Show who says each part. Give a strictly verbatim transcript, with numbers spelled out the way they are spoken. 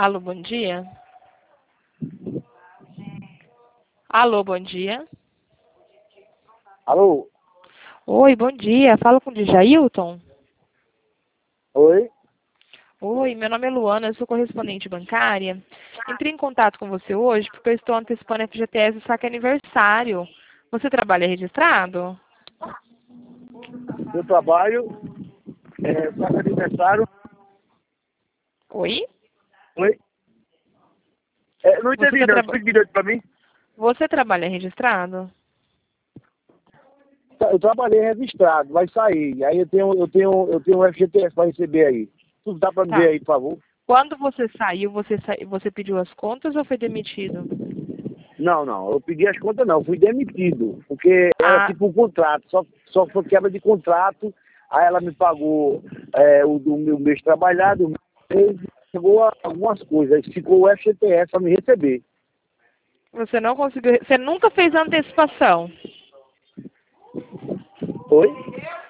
Speaker 1: Alô, bom dia. Alô, bom dia.
Speaker 2: Alô?
Speaker 1: Oi, bom dia. Fala com o Djailton?
Speaker 2: Oi?
Speaker 1: Oi, meu nome é Luana, eu sou correspondente bancária. Entrei em contato com você hoje porque eu estou antecipando F G T S do saque aniversário. Você trabalha registrado?
Speaker 2: Eu trabalho, é, saca aniversário.
Speaker 1: Oi?
Speaker 2: Oi? É, não
Speaker 1: Você,
Speaker 2: entendi
Speaker 1: tá
Speaker 2: não,
Speaker 1: traba...
Speaker 2: explique direito pra mim.
Speaker 1: você trabalha registrado?
Speaker 2: Eu trabalhei registrado, vai sair. Aí eu tenho, eu tenho, eu tenho um F G T S pra receber aí. Tudo dá pra me ver
Speaker 1: Tá.
Speaker 2: aí, por favor?
Speaker 1: Quando você saiu, você, sa... você pediu as contas ou foi demitido?
Speaker 2: Não, não, eu pedi as contas não, fui demitido. Porque era
Speaker 1: Ah,
Speaker 2: tipo um contrato, só, só foi quebra de contrato. Aí ela me pagou é, o do meu mês trabalhado, o mês, pagou algumas coisas. Aí ficou o F G T S pra me receber.
Speaker 1: você não conseguiu. Você nunca fez antecipação?
Speaker 2: Oi?